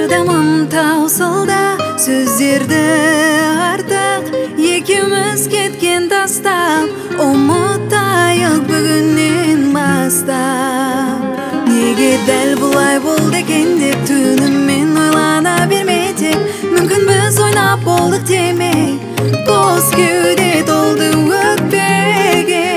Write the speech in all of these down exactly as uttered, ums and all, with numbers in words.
Çırdamın tausılda Сөздерді артық Екеуміз кеткен тастап Ұмытайық бүгіннен бастап Неге дәл бұлай болды екен деп Түнімен ойлана бермедік Мүмкін біз ойнап болдық демей Бос кеуде толды өкпеге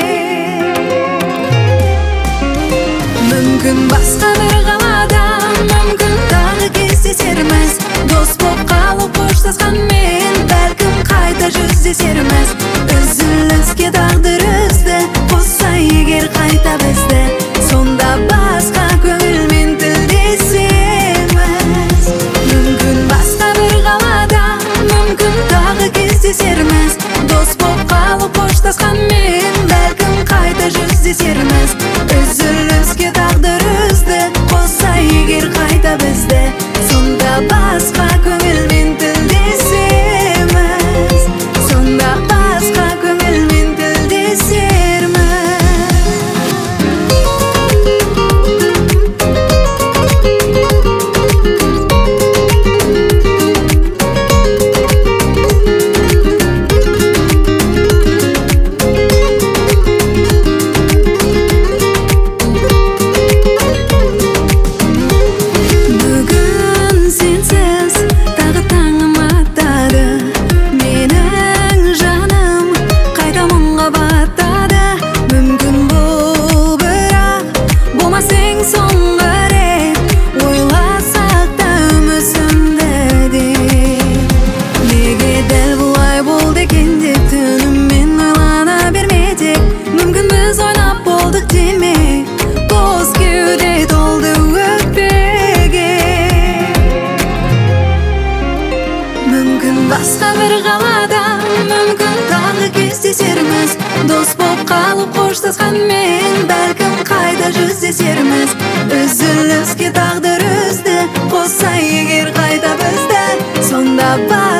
Мүмкін басқа бір қалада Мүмкін тағы кездесерміз Дос боп қалып қоштасқанмен Бәлкім қайта жүздесерміз Үзіліске тағдыр үзді Қосса егер қайта бізді Сонда басқа көңілмен тілдесеміз Мүмкін басқа бір қалада Мүмкін тағы кездесерміз Дос боп қалып қоштасқанмен Бәлкім қайта жүздесерміз Үзіліске тағдыр үзді Қосса егер қайта бізді Сонда басқа көңілмен тілдесеміз Сонда басқа көңілмен тілдесерміз Басқа бір қалада мүмкін тағы кездесерміз Дос боп қалып қоштасқанмен Бәлкім қайта жүздесерміз Үзіліске тағдыр үзді Қосса егер қайта бізді Сонда бар